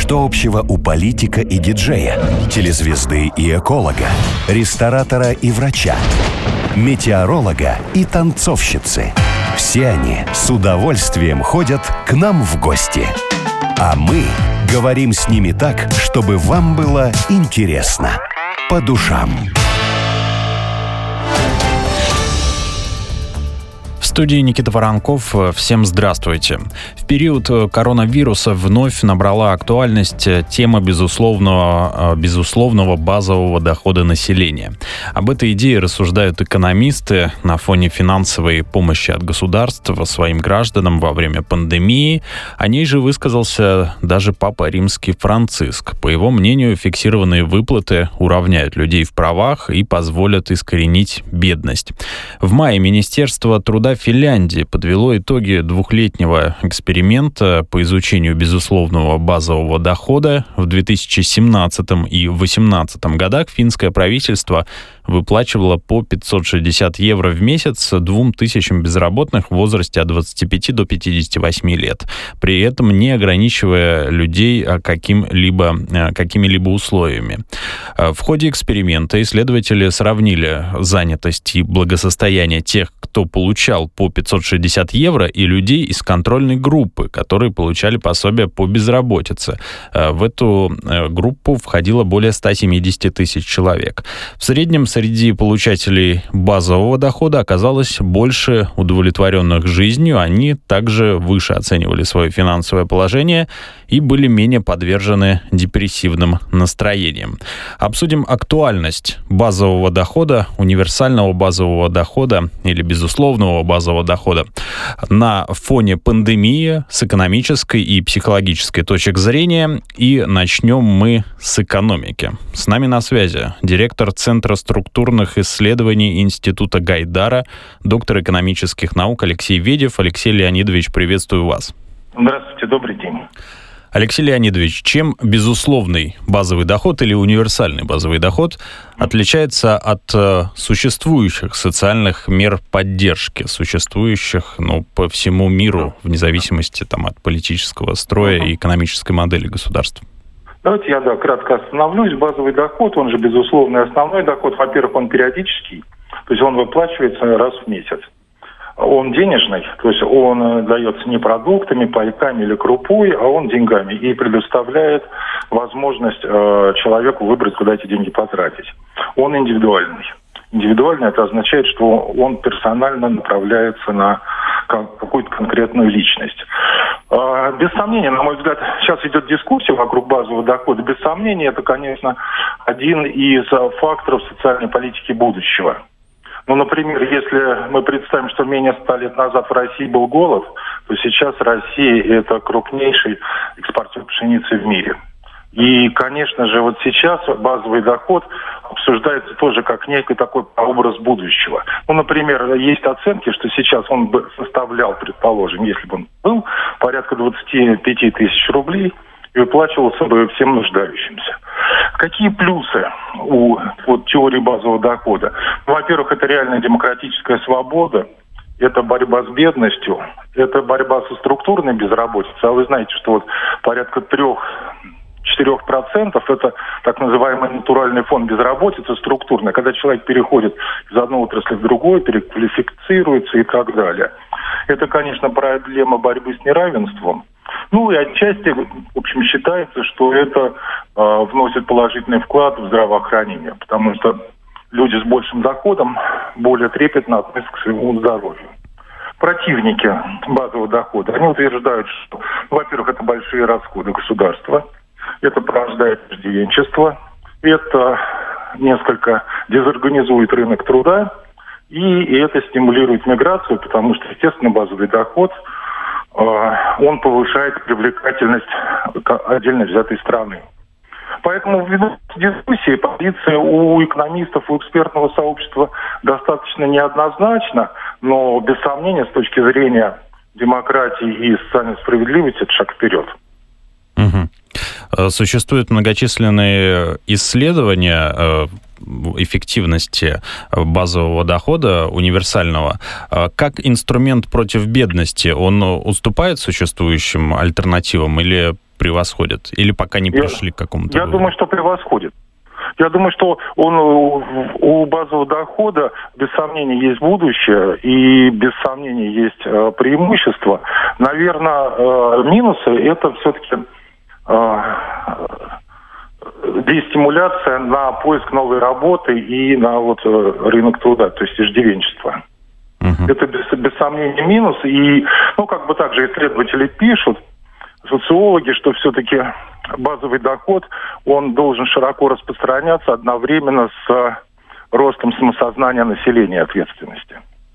Что общего у политика и диджея, телезвезды и эколога, ресторатора и врача, метеоролога и танцовщицы? Все они с удовольствием ходят к нам в гости. А мы говорим с ними так, чтобы вам было интересно. По душам. В студии Никита Воронков. Всем здравствуйте. В период коронавируса вновь набрала актуальность тема безусловного базового дохода населения. Об этой идее рассуждают экономисты на фоне финансовой помощи от государства своим гражданам во время пандемии. О ней же высказался даже Папа Римский Франциск. По его мнению, фиксированные выплаты уравняют людей в правах и позволят искоренить бедность. В мае Министерство труда Финляндии подвело итоги двухлетнего эксперимента по изучению безусловного базового дохода. В 2017 и 2018 годах финское правительство выплачивало по 560 евро в месяц 2000 безработных в возрасте от 25 до 58 лет, при этом не ограничивая людей какими-либо условиями. В ходе эксперимента исследователи сравнили занятость и благосостояние тех, кто получал по 560 евро, и людей из контрольной группы, которые получали пособие по безработице. В эту группу входило более 170 тысяч человек. В среднем среди получателей базового дохода оказалось больше удовлетворенных жизнью, они также выше оценивали свое финансовое положение и были менее подвержены депрессивным настроениям. Обсудим актуальность базового дохода, универсального базового дохода или безусловного базового дохода на фоне пандемии с экономической и психологической точек зрения. И начнем мы с экономики. С нами на связи директор Центра структурных исследований Института Гайдара, доктор экономических наук Алексей Ведев. Алексей Леонидович, приветствую вас. Здравствуйте, добрый день. Алексей Леонидович, чем безусловный базовый доход или универсальный базовый доход отличается от существующих социальных мер поддержки, существующих по всему миру, вне зависимости от политического строя и экономической модели государства? Давайте я кратко остановлюсь. Базовый доход, он же безусловный основной доход. Во-первых, он периодический, то есть он выплачивается раз в месяц. Он денежный, то есть он дается не продуктами, пайками или крупой, а он деньгами и предоставляет возможность человеку выбрать, куда эти деньги потратить. Он индивидуальный. Индивидуальный — это означает, что он персонально направляется на какую-то конкретную личность. Без сомнения, на мой взгляд, сейчас идет дискуссия вокруг базового дохода. Без сомнения, это, конечно, один из факторов социальной политики будущего. Например, если мы представим, что менее 100 лет назад в России был голод, то сейчас Россия – это крупнейший экспортер пшеницы в мире. И, конечно же, сейчас базовый доход обсуждается тоже как некий такой образ будущего. Например, есть оценки, что сейчас он бы составлял, предположим, если бы он был, порядка 25 тысяч рублей и выплачивался бы всем нуждающимся. Какие плюсы у теории базового дохода? Во-первых, это реальная демократическая свобода, это борьба с бедностью, это борьба со структурной безработицей. А вы знаете, что порядка 3-4% это так называемый натуральный фон безработицы структурный, когда человек переходит из одной отрасли в другую, переквалифицируется и так далее. Это, конечно, проблема борьбы с неравенством. И отчасти, в общем, считается, что это вносит положительный вклад в здравоохранение, потому что люди с большим доходом более трепетно относятся к своему здоровью. Противники базового дохода, они утверждают, что, во-первых, это большие расходы государства, это порождает иждивенчество, это несколько дезорганизует рынок труда, и это стимулирует миграцию, потому что, естественно, базовый доход он повышает привлекательность отдельно взятой страны. Поэтому ввиду дискуссии позиция у экономистов, у экспертного сообщества достаточно неоднозначна, но без сомнения с точки зрения демократии и социальной справедливости это шаг вперед. Существуют многочисленные исследования эффективности базового дохода универсального, как инструмент против бедности, он уступает существующим альтернативам или превосходит? Или пока не пришли к какому-то выводу? Я думаю, что превосходит. Я думаю, что у базового дохода без сомнения есть будущее и без сомнения есть преимущества. Наверное, минусы – это все-таки дестимуляция на поиск новой работы и на рынок труда, то есть иждивенчество. Это без сомнения минус. И, также исследователи пишут, социологи, что все-таки базовый доход, он должен широко распространяться одновременно с ростом самосознания населения и ответственности.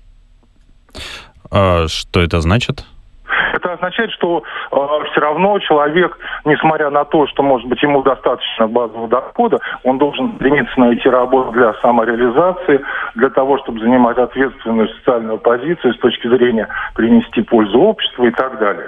Что это значит? Это означает, что все равно человек, несмотря на то, что, может быть, ему достаточно базового дохода, он должен стремиться найти работу для самореализации, для того, чтобы занимать ответственную социальную позицию с точки зрения принести пользу обществу и так далее.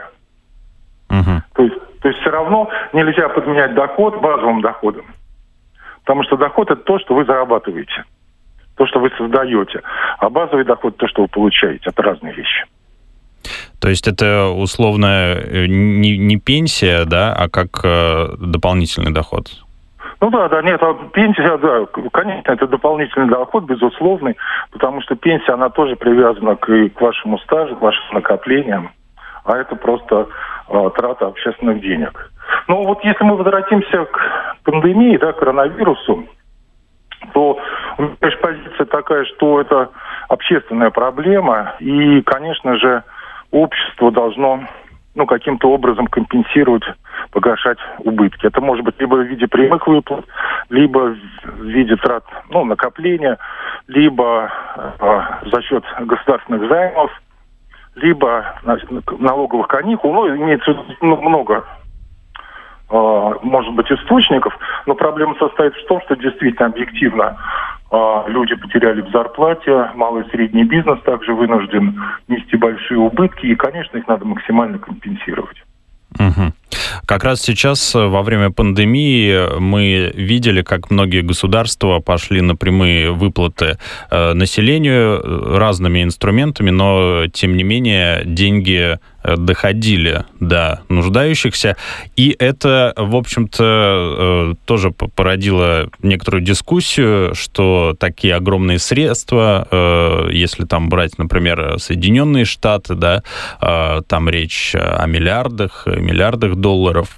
То есть все равно нельзя подменять доход базовым доходом. Потому что доход – это то, что вы зарабатываете, то, что вы создаете. А базовый доход – то, что вы получаете. Это разные вещи. То есть это условно не пенсия, да, а как дополнительный доход? Нет, пенсия, да, конечно, это дополнительный доход, безусловный, потому что пенсия, она тоже привязана к вашему стажу, к вашим накоплениям, а это просто трата общественных денег. Если мы возвратимся к пандемии, к коронавирусу, то у меня, конечно, позиция такая, что это общественная проблема, и, конечно же, общество должно каким-то образом компенсировать, погашать убытки. Это может быть либо в виде прямых выплат, либо в виде трат, накопления, либо за счет государственных займов, либо налоговых каникул. Имеется много, может быть, источников, но проблема состоит в том, что действительно объективно люди потеряли в зарплате, малый и средний бизнес также вынужден нести большие убытки, и, конечно, их надо максимально компенсировать. Как раз сейчас, во время пандемии, мы видели, как многие государства пошли на прямые выплаты населению разными инструментами, но, тем не менее, деньги доходили до нуждающихся. И это, в общем-то, тоже породило некоторую дискуссию, что такие огромные средства, если там брать, например, Соединенные Штаты, да, там речь о миллиардах долларов,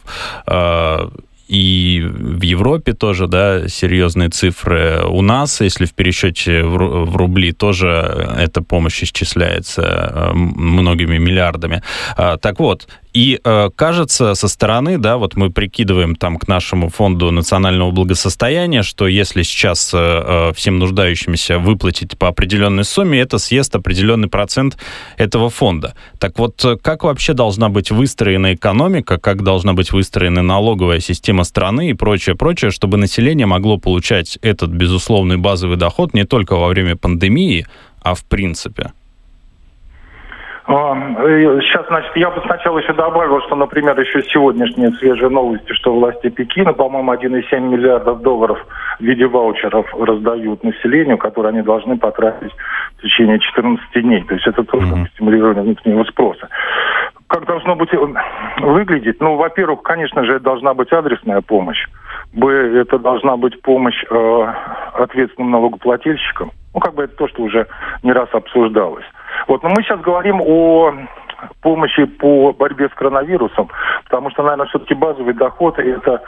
и в Европе тоже, да, серьезные цифры. У нас, если в пересчете в рубли, тоже эта помощь исчисляется многими миллиардами. Так вот, и кажется со стороны, да, мы прикидываем там к нашему фонду национального благосостояния, что если сейчас всем нуждающимся выплатить по определенной сумме, это съест определенный процент этого фонда. Так вот, как вообще должна быть выстроена экономика, как должна быть выстроена налоговая система страны и прочее, чтобы население могло получать этот безусловный базовый доход не только во время пандемии, а в принципе? Сейчас, я бы сначала еще добавил, что, например, еще сегодняшние свежие новости, что власти Пекина, по-моему, 1,7 миллиардов долларов в виде ваучеров раздают населению, которые они должны потратить в течение 14 дней. То есть это тоже стимулирование внутреннего спроса. Как должно быть выглядеть? Во-первых, конечно же, это должна быть адресная помощь. Это должна быть помощь ответственным налогоплательщикам. Это то, что уже не раз обсуждалось. Но мы сейчас говорим о помощи по борьбе с коронавирусом, потому что, наверное, все-таки базовый доход это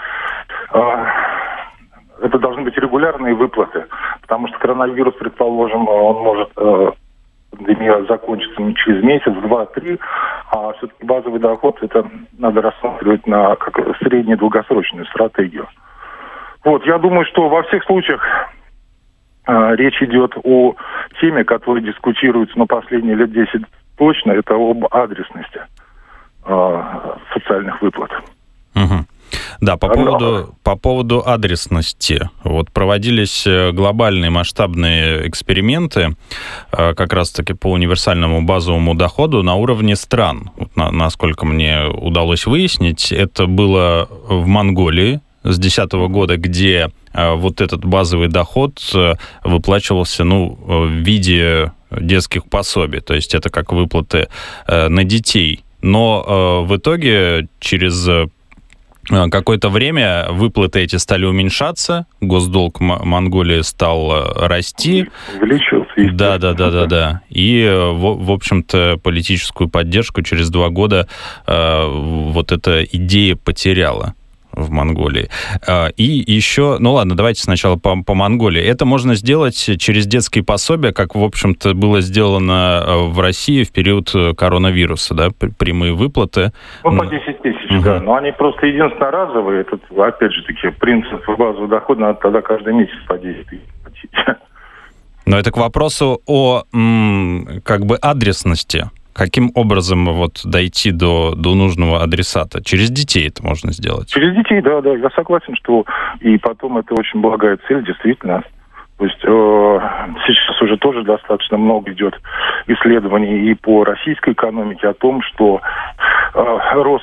должны быть регулярные выплаты, потому что коронавирус, предположим, он может пандемия закончится не через месяц, 2-3, а все-таки базовый доход это надо рассматривать как среднюю долгосрочную стратегию. Я думаю, что во всех случаях речь идет о теме, которая дискутируется последние лет 10 точно, это об адресности социальных выплат. Да, по поводу адресности. Проводились глобальные масштабные эксперименты как раз-таки по универсальному базовому доходу на уровне стран. Насколько мне удалось выяснить, это было в Монголии, с 2010 года, где вот этот базовый доход выплачивался, в виде детских пособий, то есть это как выплаты на детей. Но в итоге через какое-то время выплаты эти стали уменьшаться, госдолг Монголии стал расти. Увеличился. Да. И, в общем-то, политическую поддержку через 2 года вот эта идея потеряла в Монголии. И еще, давайте сначала по Монголии. Это можно сделать через детские пособия, как, в общем-то, было сделано в России в период коронавируса, да, прямые выплаты. По 10 тысяч, да. Но они просто единственно разовые. Это, опять же таки, принцип базового дохода надо тогда каждый месяц по 10 тысяч платить. Но это к вопросу о, адресности. Каким образом дойти до нужного адресата? Через детей это можно сделать? Через детей, да. Я согласен, что и потом это очень благая цель, действительно. То есть сейчас уже тоже достаточно много идет исследований и по российской экономике о том, что рост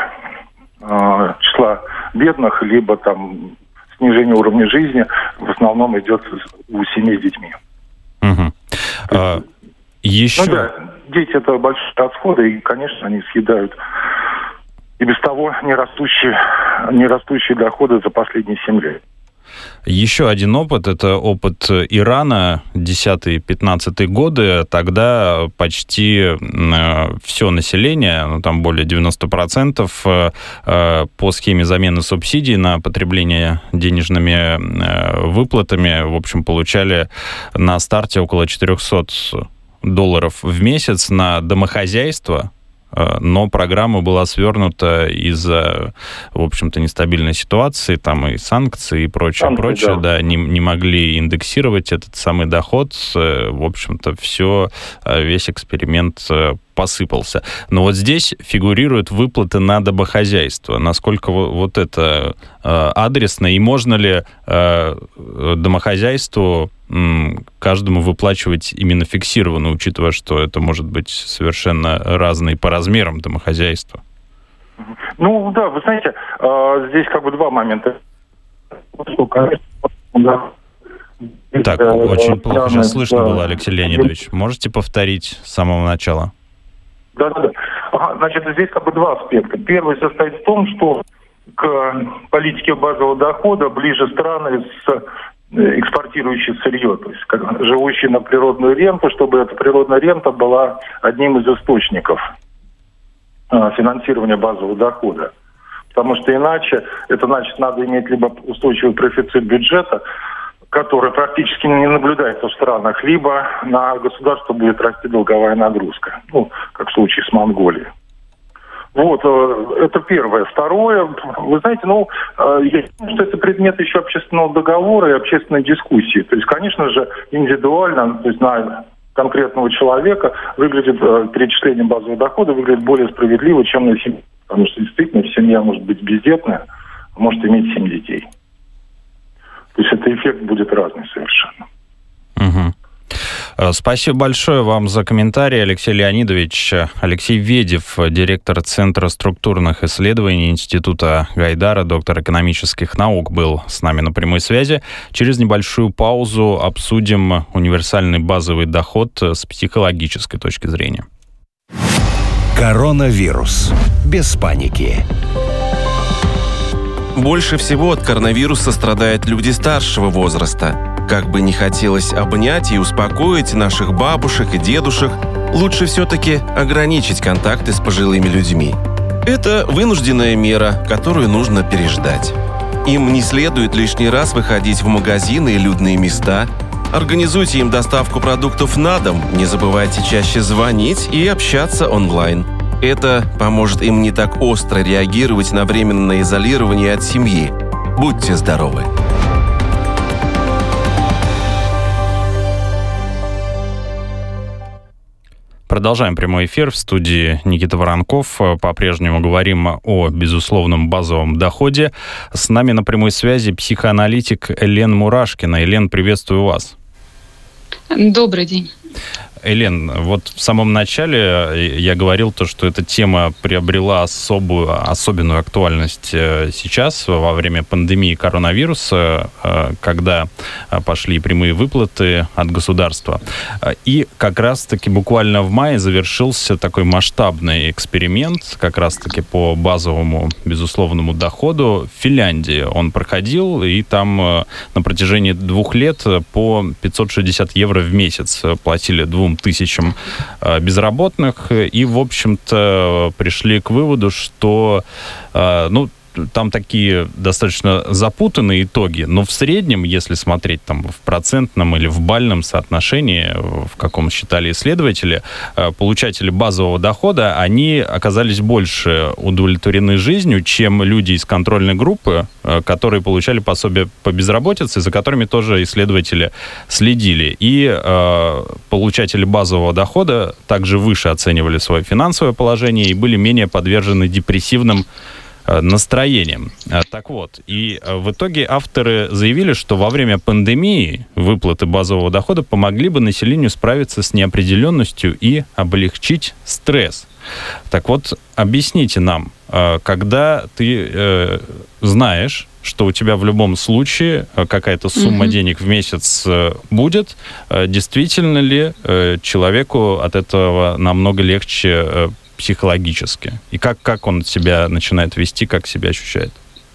числа бедных, либо снижение уровня жизни в основном идет у семей с детьми. Угу. Еще... Дети – это большие расходы, и, конечно, они съедают и без того нерастущие доходы за последние 7 лет. Еще один опыт – это опыт Ирана, 10-15 годы. Тогда почти все население, там более 90%, по схеме замены субсидий на потребление денежными выплатами, в общем, получали на старте около $400 в месяц на домохозяйство, но программа была свернута из-за, в общем-то, нестабильной ситуации, там и санкции, и прочее, да, не могли индексировать этот самый доход, в общем-то, весь эксперимент посыпался. Но здесь фигурируют выплаты на домохозяйство. Насколько это адресно, и можно ли домохозяйству каждому выплачивать именно фиксированно, учитывая, что это может быть совершенно разные по размерам домохозяйства? Вы знаете, здесь 2 момента. Так, очень плохо сейчас слышно было, Алексей Леонидович. Можете повторить с самого начала? Да. Значит, здесь 2 аспекта. Первый состоит в том, что к политике базового дохода ближе страны экспортирующие сырье, то есть живущие на природную ренту, чтобы эта природная рента была одним из источников финансирования базового дохода. Потому что иначе, надо иметь либо устойчивый профицит бюджета, который практически не наблюдается в странах, либо на государство будет расти долговая нагрузка, как в случае с Монголией. Это первое. Второе, вы знаете, я думаю, что это предмет еще общественного договора и общественной дискуссии. То есть, конечно же, индивидуально, то есть на конкретного человека выглядит перечисление базового дохода выглядит более справедливо, чем на семью. Потому что действительно семья может быть бездетная, а может иметь 7 детей. То есть этот эффект будет разный совершенно. Угу. Спасибо большое вам за комментарий, Алексей Леонидович. Алексей Ведев, директор Центра структурных исследований Института Гайдара, доктор экономических наук, был с нами на прямой связи. Через небольшую паузу обсудим универсальный базовый доход с психологической точки зрения. Коронавирус. Без паники. Больше всего от коронавируса страдают люди старшего возраста. Как бы не хотелось обнять и успокоить наших бабушек и дедушек, лучше все-таки ограничить контакты с пожилыми людьми. Это вынужденная мера, которую нужно переждать. Им не следует лишний раз выходить в магазины и людные места. Организуйте им доставку продуктов на дом, не забывайте чаще звонить и общаться онлайн. Это поможет им не так остро реагировать на временное изолирование от семьи. Будьте здоровы! Продолжаем прямой эфир. В студии Никита Воронков. По-прежнему говорим о безусловном базовом доходе. С нами на прямой связи психоаналитик Елена Мурашкина. Елена, приветствую вас. Добрый день. Элен, вот в самом начале я говорил то, что эта тема приобрела особенную актуальность сейчас, во время пандемии коронавируса, когда пошли прямые выплаты от государства. И как раз-таки буквально в мае завершился такой масштабный эксперимент, как раз-таки по базовому безусловному доходу в Финляндии. Он проходил, и там на протяжении 2 лет по 560 евро в месяц платили 2000 безработных, и, в общем-то, пришли к выводу, что, там такие достаточно запутанные итоги, но в среднем, если смотреть там в процентном или в бальном соотношении, в каком считали исследователи, получатели базового дохода, они оказались больше удовлетворены жизнью, чем люди из контрольной группы, которые получали пособие по безработице, за которыми тоже исследователи следили. И получатели базового дохода также выше оценивали свое финансовое положение и были менее подвержены депрессивным настроением. Так вот, и в итоге авторы заявили, что во время пандемии выплаты базового дохода помогли бы населению справиться с неопределенностью и облегчить стресс. Так вот, объясните нам, когда ты знаешь, что у тебя в любом случае какая-то сумма денег в месяц будет, действительно ли человеку от этого намного легче психологически? И как он себя начинает вести, как себя ощущает?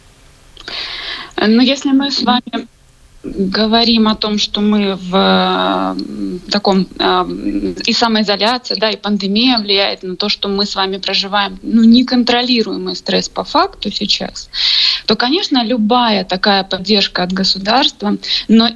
Если мы с вами говорим о том, что мы в таком и самоизоляция, и пандемия влияет на то, что мы с вами проживаем неконтролируемый стресс по факту сейчас, то, конечно, любая такая поддержка от государства, но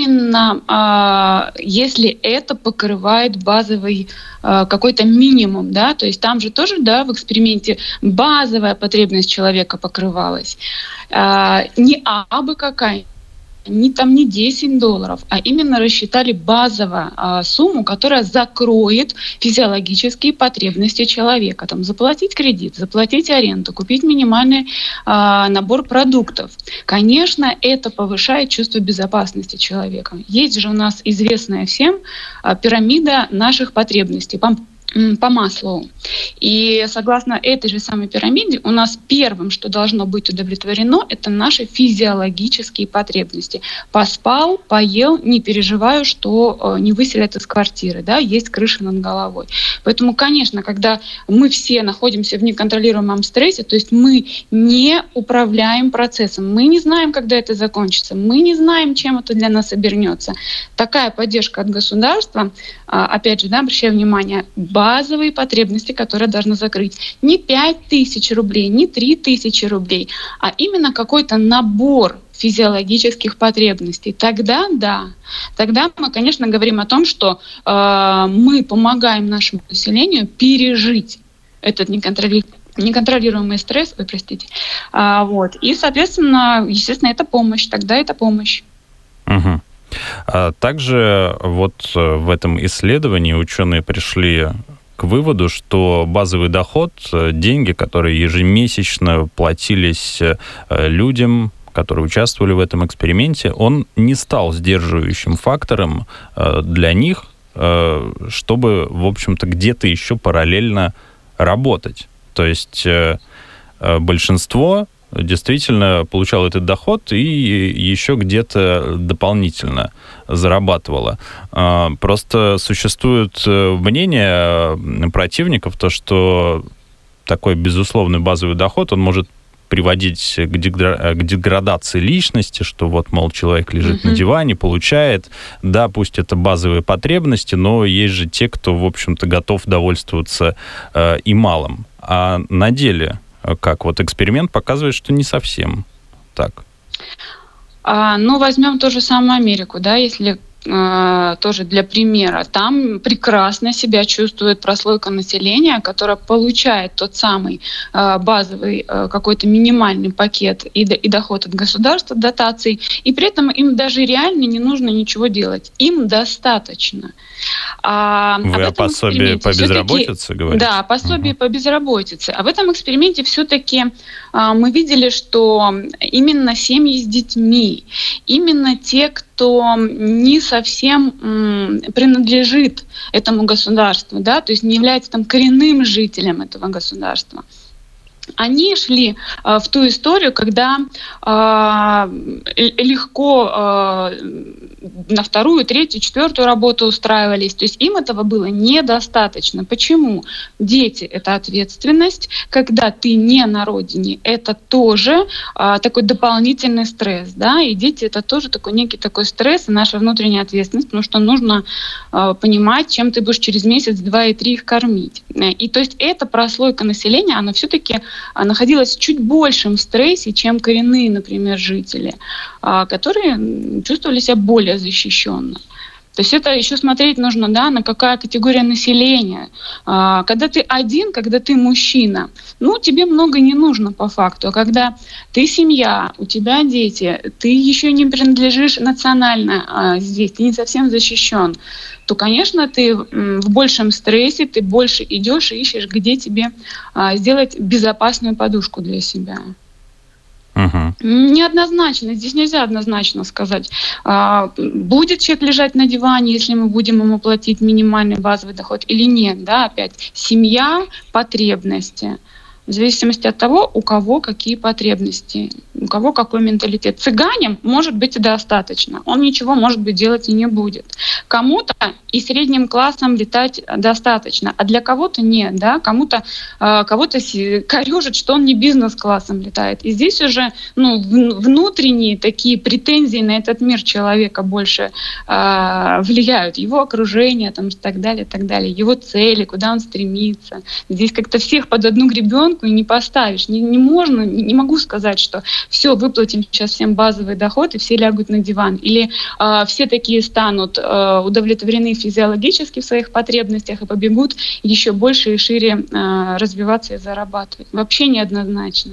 именно если это покрывает базовый какой-то минимум, то есть там же тоже, в эксперименте базовая потребность человека покрывалась, не абы какая, не $10, а именно рассчитали базовую сумму, которая закроет физиологические потребности человека. Заплатить кредит, заплатить аренду, купить минимальный набор продуктов. Конечно, это повышает чувство безопасности человека. Есть же у нас известная всем пирамида наших потребностей по Маслоу. И согласно этой же самой пирамиде у нас первым, что должно быть удовлетворено, это наши физиологические потребности. Поспал, поел, не переживаю, что не выселят из квартиры, есть крыша над головой. Поэтому, конечно, когда мы все находимся в неконтролируемом стрессе, то есть мы не управляем процессом, мы не знаем, когда это закончится, мы не знаем, чем это для нас обернется. Такая поддержка от государства, опять же, обращаю внимание, базовые потребности, которые должны закрыть. Не 5000 рублей, не 3000 рублей, а именно какой-то набор физиологических потребностей. Тогда мы, конечно, говорим о том, что мы помогаем нашему населению пережить этот неконтролируемый стресс, И, соответственно, естественно, это помощь. Тогда это помощь. Угу. Также в этом исследовании ученые пришли к выводу, что базовый доход, деньги, которые ежемесячно платились людям, которые участвовали в этом эксперименте, он не стал сдерживающим фактором для них, чтобы, в общем-то, где-то еще параллельно работать. То есть большинство действительно получал этот доход и еще где-то дополнительно зарабатывало. Просто существует мнение противников, то, что такой безусловный базовый доход, он может приводить к деградации личности, что мол, человек лежит на диване, получает, пусть это базовые потребности, но есть же те, кто, в общем-то, готов довольствоваться и малым. А на деле как? Эксперимент показывает, что не совсем так. Возьмем ту же самую Америку, если тоже для примера. Там прекрасно себя чувствует прослойка населения, которая получает тот самый базовый какой-то минимальный пакет и доход от государства, дотаций, и при этом им даже реально не нужно ничего делать. Им достаточно. Вы о пособии по безработице говорите? Да, пособие по безработице. А в этом эксперименте все-таки мы видели, что именно семьи с детьми, именно те, кто кто не совсем принадлежит этому государству, да, то есть не является там коренным жителем этого государства. Они шли в ту историю, когда легко на вторую, третью, четвертую работу устраивались. То есть им этого было недостаточно. Почему? Дети — это ответственность. Когда ты не на родине, это тоже такой дополнительный стресс. Да? И дети — это тоже такой некий такой стресс и наша внутренняя ответственность, потому что нужно понимать, чем ты будешь через месяц, 2 и 3 их кормить. И то есть эта прослойка населения, она все-таки находилась в чуть большем стрессе, чем коренные, например, жители, которые чувствовали себя более защищенно. То есть это еще смотреть нужно, да, на какая категория населения. Когда ты один, когда ты мужчина, тебе много не нужно по факту. А когда ты семья, у тебя дети, ты еще не принадлежишь национально здесь, ты не совсем защищен, то, конечно, ты в большем стрессе, ты больше идешь и ищешь, где тебе сделать безопасную подушку для себя. Неоднозначно, здесь нельзя однозначно сказать, будет человек лежать на диване, если мы будем ему платить минимальный базовый доход или нет, да, опять семья, потребности. В зависимости от того, у кого какие потребности, у кого какой менталитет. Цыганям может быть и достаточно, он ничего, может быть, делать и не будет. Кому-то и средним классом летать достаточно, а для кого-то нет, да, кого-то корёжит, что он не бизнес-классом летает. И здесь уже внутренние такие претензии на этот мир человека больше влияют, его окружение там, и так далее, его цели, куда он стремится. Здесь как-то всех под одну гребенку и не поставишь. Не могу сказать, что все, выплатим сейчас всем базовый доход, и все лягут на диван. Или все такие станут удовлетворены физиологически в своих потребностях и побегут еще больше и шире развиваться и зарабатывать. Вообще неоднозначно.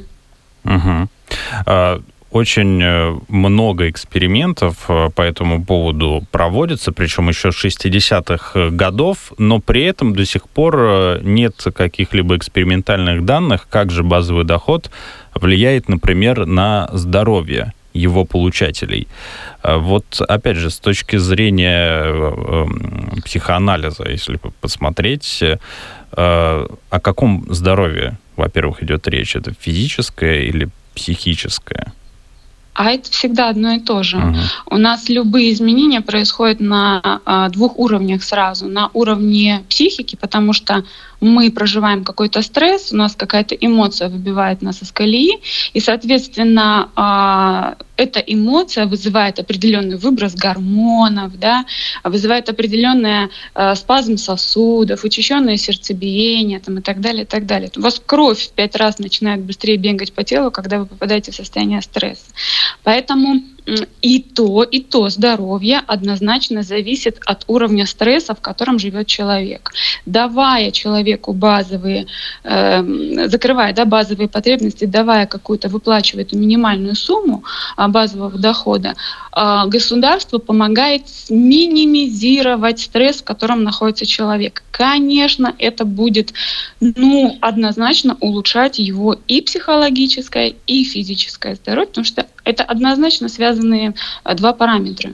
Очень много экспериментов по этому поводу проводится, причем еще с 60-х годов, но при этом до сих пор нет каких-либо экспериментальных данных, как же базовый доход влияет, например, на здоровье его получателей. Вот, опять же, с точки зрения психоанализа, если посмотреть, о каком здоровье, во-первых, идет речь? Это физическое или психическое? А это всегда одно и то же. У нас любые изменения происходят на 2 уровнях сразу. На уровне психики, потому что мы проживаем какой-то стресс, у нас какая-то эмоция выбивает нас из колеи, и, соответственно, эта эмоция вызывает определенный выброс гормонов, да, вызывает определенный спазм сосудов, учащенное сердцебиение там, и так далее, и так далее. У вас кровь в 5 раз начинает быстрее бегать по телу, когда вы попадаете в состояние стресса. Поэтому и то здоровье однозначно зависит от уровня стресса, в котором живет человек. Давая человеку базовые, закрывая базовые потребности, давая какую-то, выплачивая эту минимальную сумму базового дохода, государство помогает минимизировать стресс, в котором находится человек. Конечно, это будет однозначно улучшать его и психологическое, и физическое здоровье, потому что это однозначно связанные 2 параметра.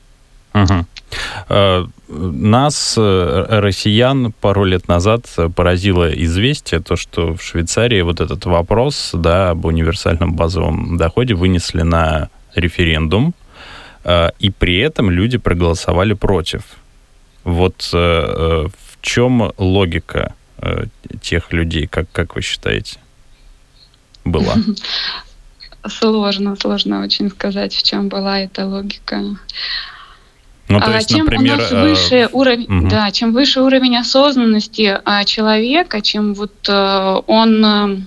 Нас, россиян, пару лет назад поразило известие, то, что в Швейцарии вот этот вопрос, об универсальном базовом доходе вынесли на референдум, и при этом люди проголосовали против. Вот в чем логика тех людей, как вы считаете, была? Сложно очень сказать, в чем была эта логика. То есть, чем например, у нас выше уровень, чем выше уровень осознанности человека, чем он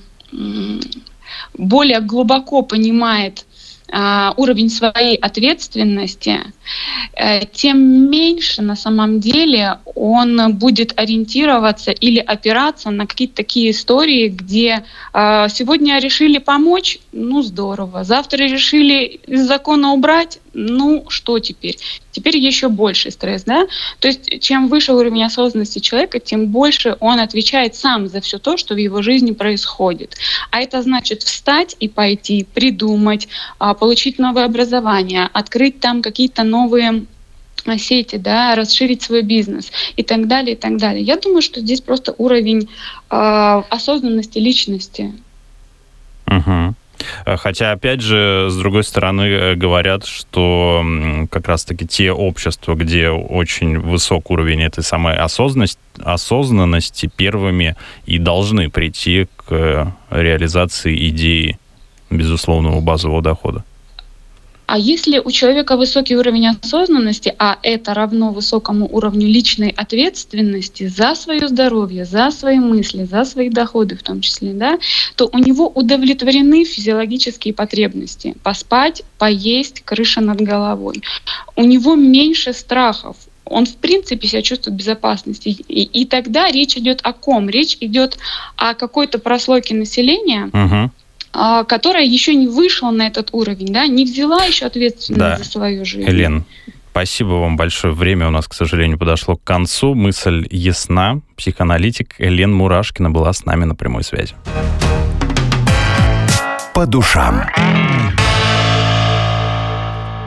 более глубоко понимает уровень своей ответственности, тем меньше на самом деле он будет ориентироваться или опираться на какие-то такие истории, где сегодня решили помочь, здорово, завтра решили из закона убрать, ну, что теперь? Теперь еще больше стресс, да? То есть, чем выше уровень осознанности человека, тем больше он отвечает сам за все то, что в его жизни происходит. А это значит встать и пойти, придумать, получить новое образование, открыть там какие-то новые сети, да, расширить свой бизнес и так далее, и так далее. Я думаю, что здесь просто уровень осознанности личности. Угу. Хотя, опять же, с другой стороны, говорят, что как раз-таки те общества, где очень высок уровень этой самой осознанности, первыми и должны прийти к реализации идеи безусловного базового дохода. А если у человека высокий уровень осознанности, а это равно высокому уровню личной ответственности за свое здоровье, за свои мысли, за свои доходы в том числе, да, то у него удовлетворены физиологические потребности: поспать, поесть, крыша над головой. У него меньше страхов. Он, в принципе, себя чувствует в безопасности. И тогда речь идет о ком? Речь идет о какой-то прослойке населения, которая еще не вышла на этот уровень, да, не взяла еще ответственность за свою жизнь. Элен, спасибо вам большое. Время у нас, к сожалению, подошло к концу. Мысль ясна. Психоаналитик Элен Мурашкина была с нами на прямой связи. По душам.